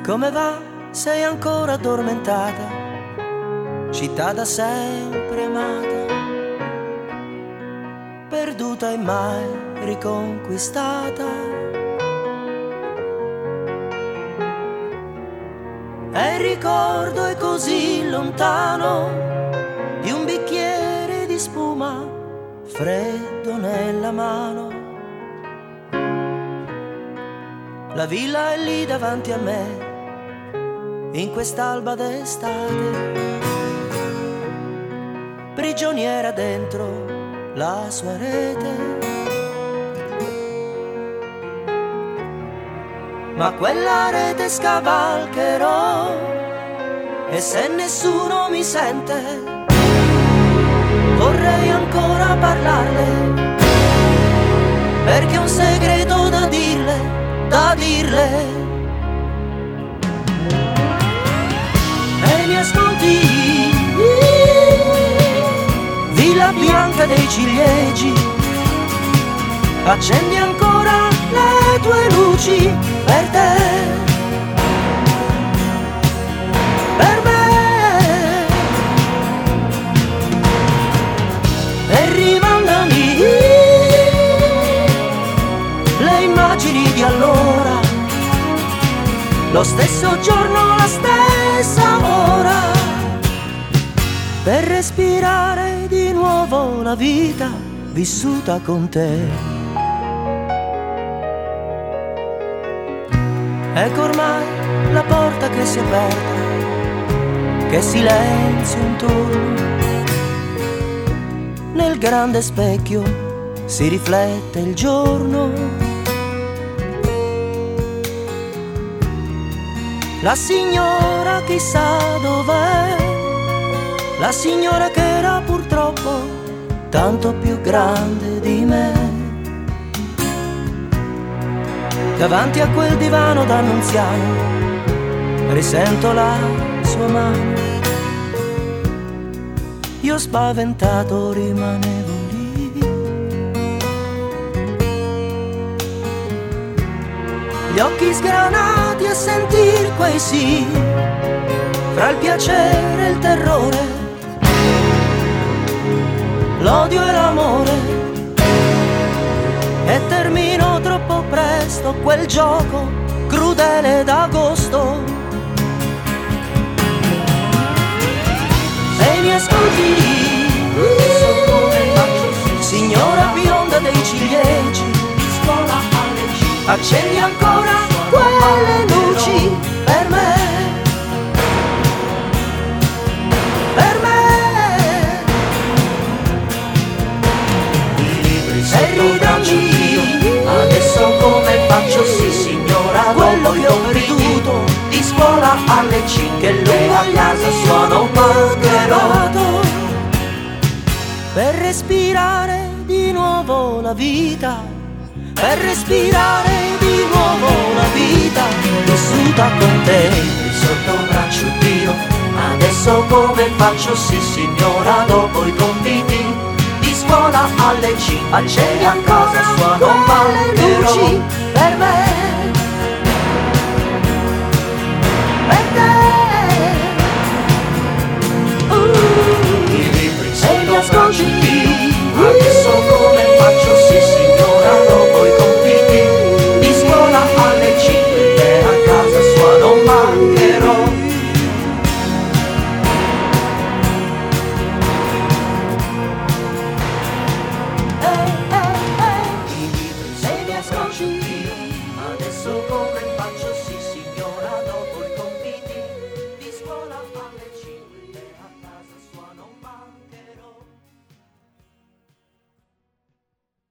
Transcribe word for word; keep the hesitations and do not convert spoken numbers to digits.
Come va? Sei ancora addormentata, città da sempre amata, perduta e mai riconquistata. E il ricordo è così lontano di un bicchiere di spuma freddo nella mano. La villa è lì davanti a me in quest'alba d'estate, prigioniera dentro la sua rete. Ma quella rete scavalcherò, e se nessuno mi sente vorrei ancora parlarle, perché ho un segreto da dirle, da dirle. E mi ascolti, villa bianca dei ciliegi, accendi ancora le tue luci per te, per me, e rimandami le immagini di allora, lo stesso giorno, la stessa ora, per respirare di nuovo la vita vissuta con te. Ecco ormai la porta che si è aperta, che silenzio intorno, nel grande specchio si riflette il giorno. La signora chissà dov'è, la signora che era purtroppo tanto più grande di me. Davanti a quel divano d'annunziano risento la sua mano. Io spaventato rimanevo lì. Gli occhi sgranati a sentir quei sì, fra il piacere e il terrore, l'odio e l'amore. E termino troppo presto quel gioco crudele d'agosto. Se mi ascolti, signora bionda dei ciliegi, accendi ancora quelle luci per me, per me, i libri sotto e braccio io, adesso come faccio? Sì signora, quello dopo che ho i compiti perduto, di scuola alle cinque, lui a casa suona un trovato, per respirare di nuovo la vita, per respirare di nuovo la vita vissuta con te. libri sotto braccio io, adesso come faccio? Sì signora, dopo i compiti di scuola alle cinque, accendi ancora, suona un quelle luci per me.